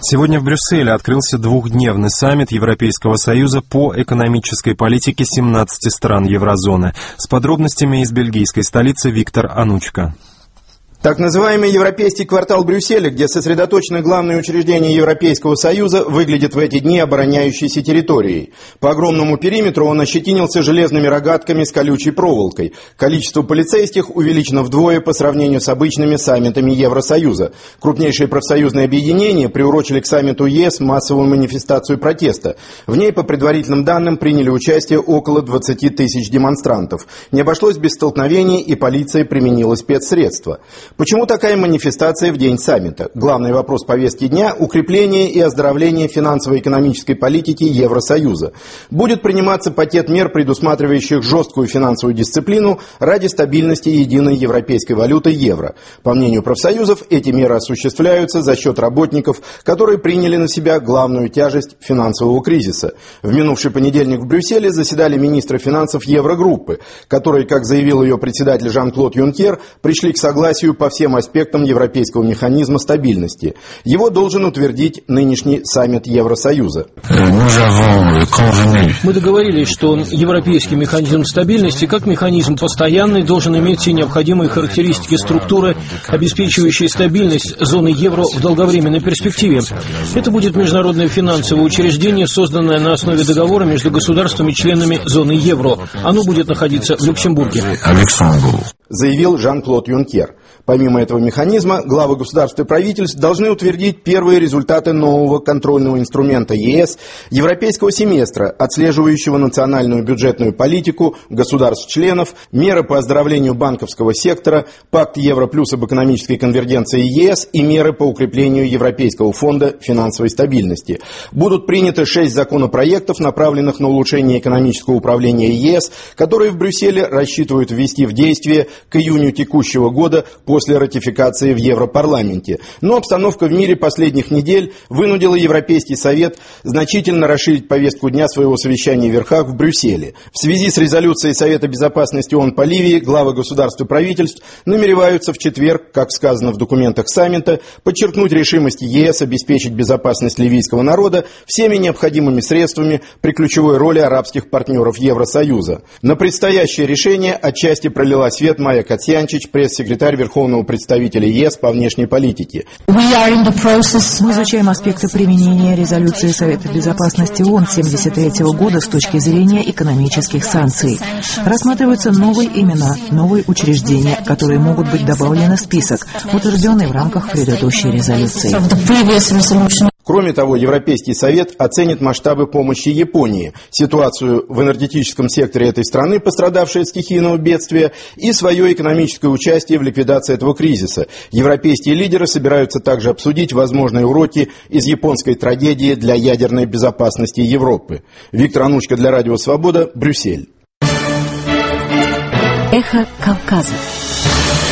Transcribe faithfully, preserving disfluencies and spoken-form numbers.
Сегодня в Брюсселе открылся двухдневный саммит Европейского Союза по экономической политике семнадцати стран еврозоны. С подробностями из бельгийской столицы Виктор Анучка. Так называемый Европейский квартал Брюсселя, где сосредоточены главные учреждения Европейского Союза, выглядит в эти дни обороняющейся территорией. По огромному периметру он ощетинился железными рогатками с колючей проволокой. Количество полицейских увеличено вдвое по сравнению с обычными саммитами Евросоюза. Крупнейшие профсоюзные объединения приурочили к саммиту ЕС массовую манифестацию протеста. В ней, по предварительным данным, приняли участие около двадцати тысяч демонстрантов. Не обошлось без столкновений, и полиция применила спецсредства. Почему такая манифестация в день саммита? Главный вопрос повестки дня – укрепление и оздоровление финансово-экономической политики Евросоюза. Будет приниматься пакет мер, предусматривающих жесткую финансовую дисциплину ради стабильности единой европейской валюты евро. По мнению профсоюзов, эти меры осуществляются за счет работников, которые приняли на себя главную тяжесть финансового кризиса. В минувший понедельник в Брюсселе заседали министры финансов Еврогруппы, которые, как заявил ее председатель Жан-Клод Юнкер, пришли к согласию по всем аспектам европейского механизма стабильности. Его должен утвердить нынешний саммит Евросоюза. Мы договорились, что европейский механизм стабильности, как механизм постоянный, должен иметь все необходимые характеристики структуры, обеспечивающие стабильность зоны евро в долговременной перспективе. Это будет международное финансовое учреждение, созданное на основе договора между государствами-членами зоны евро. Оно будет находиться в Люксембурге. Заявил Жан-Клод Юнкер. Помимо этого механизма, главы государств и правительств должны утвердить первые результаты нового контрольного инструмента ЕС, европейского семестра, отслеживающего национальную бюджетную политику государств-членов, меры по оздоровлению банковского сектора, пакт Евро плюс об экономической конвергенции ЕС и меры по укреплению Европейского фонда финансовой стабильности. Будут приняты шесть законопроектов, направленных на улучшение экономического управления ЕС, которые в Брюсселе рассчитывают ввести в действие к июню текущего года после ратификации в Европарламенте. Но обстановка в мире последних недель вынудила Европейский Совет значительно расширить повестку дня своего совещания в верхах в Брюсселе. В связи с резолюцией Совета Безопасности ООН по Ливии главы государств и правительств намереваются в четверг, как сказано в документах саммита, подчеркнуть решимость ЕС обеспечить безопасность ливийского народа всеми необходимыми средствами при ключевой роли арабских партнеров Евросоюза. На предстоящее решение отчасти пролила свет Майя Катьянчич, пресс-секретарь Верховного представителя ЕС по внешней политике. Мы изучаем аспекты применения резолюции Совета Безопасности ООН семьдесят третьего года с точки зрения экономических санкций. Рассматриваются новые имена, новые учреждения, которые могут быть добавлены в список, утвержденный в рамках предыдущей резолюции. Кроме того, Европейский Совет оценит масштабы помощи Японии, ситуацию в энергетическом секторе этой страны, пострадавшей от стихийного бедствия, и свое экономическое участие в ликвидации этого кризиса. Европейские лидеры собираются также обсудить возможные уроки из японской трагедии для ядерной безопасности Европы. Виктор Анучка для Радио Свобода, Брюссель. Эхо Кавказа.